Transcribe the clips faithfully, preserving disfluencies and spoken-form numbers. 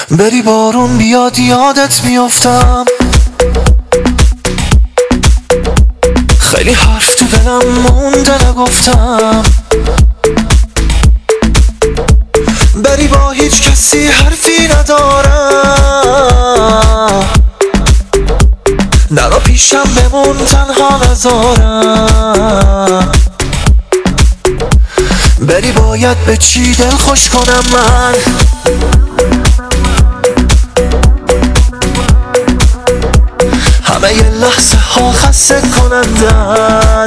بری بارون بیاد یادت میافتم، خیلی حرف تو دلم مونده نگفتم. بری با هیچ کسی حرفی ندارم، نرا پیشم بمون تنها نذارم. بری باید به چی دل خوش کنم من، همه یه لحظه ها خسته کنندن.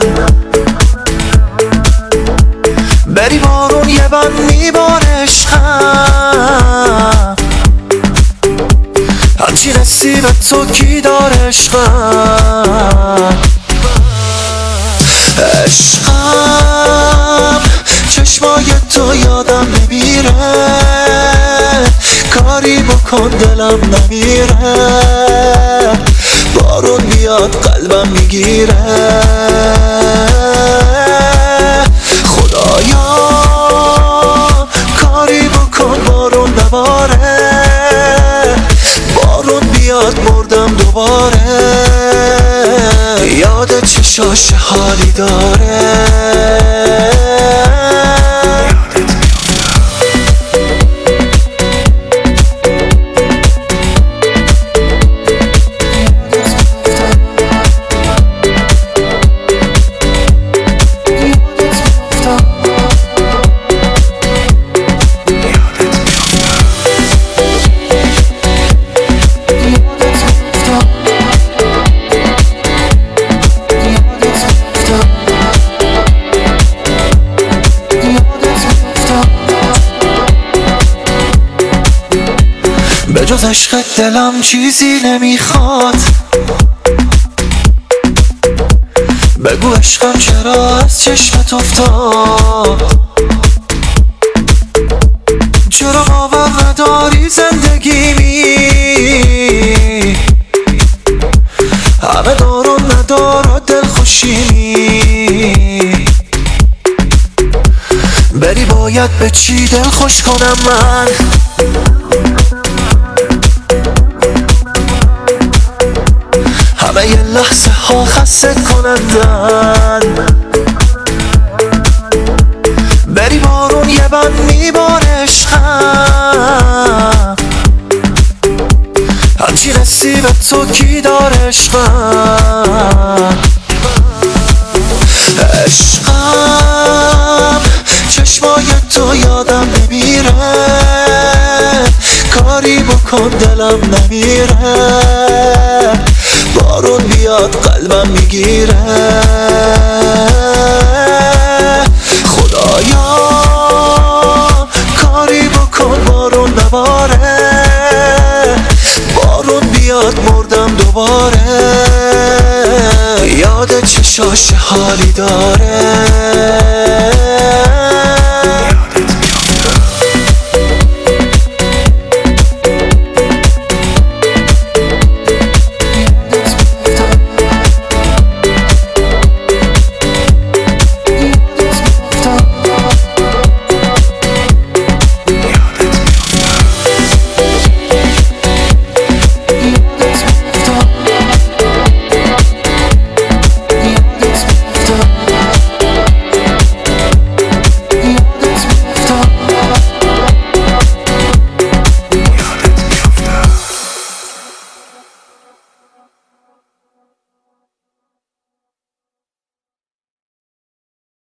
بری بارون یه بند میباره عشقم، همچی نصیب تو کی داره عشقم. عشقم چشمای تو یادم نمیره، کاری بکن دلم نمیره. بارون بیاد قلبم میگیره، خدایا کاری بکن بارون نباره. بارون بیاد مردم دوباره، یاد چشاش حالی داره. به جز عشق دلم چیزی نمیخواد، بگو عشقم چرا از چشمت افتاد. چرا باور نداری زندگیمی، همه دار و ندار و دل خوشیمی. بری باید به چی دل خوش کنم من، همه یه لحظه ها خسته کنندن. بری بارون یه بند میباره عشقم، همچی نصیب تو کی داره عشقم. عشقم چشمای تو یادم نمیره، کاری بکن دلم نمیره. بارون بیاد قلبم میگیره، خدایا کاری بکن بارون نباره. بارون بیاد مردم دوباره، یاد چشاش حالی داره.